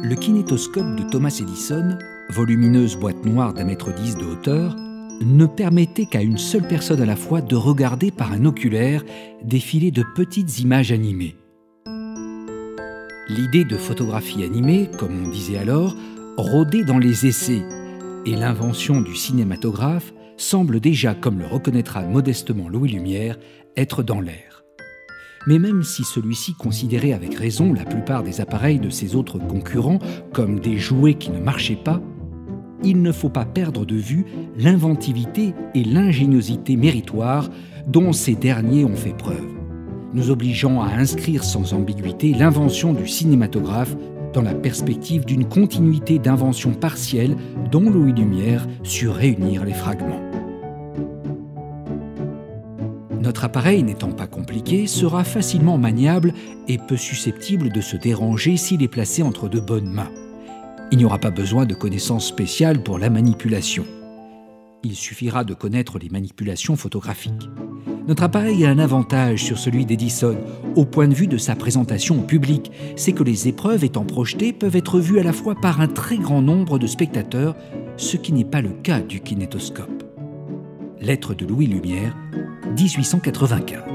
Le kinétoscope de Thomas Edison, volumineuse boîte noire d'1,10 m de hauteur, ne permettait qu'à une seule personne à la fois de regarder par un oculaire défiler de petites images animées. L'idée de photographie animée, comme on disait alors, rôdait dans les essais, et l'invention du cinématographe semble déjà, comme le reconnaîtra modestement Louis Lumière, être dans l'air. Mais même si celui-ci considérait avec raison la plupart des appareils de ses autres concurrents comme des jouets qui ne marchaient pas, il ne faut pas perdre de vue l'inventivité et l'ingéniosité méritoire dont ces derniers ont fait preuve, nous obligeant à inscrire sans ambiguïté l'invention du cinématographe dans la perspective d'une continuité d'inventions partielles dont Louis Lumière sut réunir les fragments. Notre appareil n'étant pas compliqué, sera facilement maniable et peu susceptible de se déranger s'il est placé entre de bonnes mains. Il n'y aura pas besoin de connaissances spéciales pour la manipulation. Il suffira de connaître les manipulations photographiques. Notre appareil a un avantage sur celui d'Edison, au point de vue de sa présentation au public, c'est que les épreuves étant projetées peuvent être vues à la fois par un très grand nombre de spectateurs, ce qui n'est pas le cas du kinétoscope. Lettre de Louis Lumière, 1895.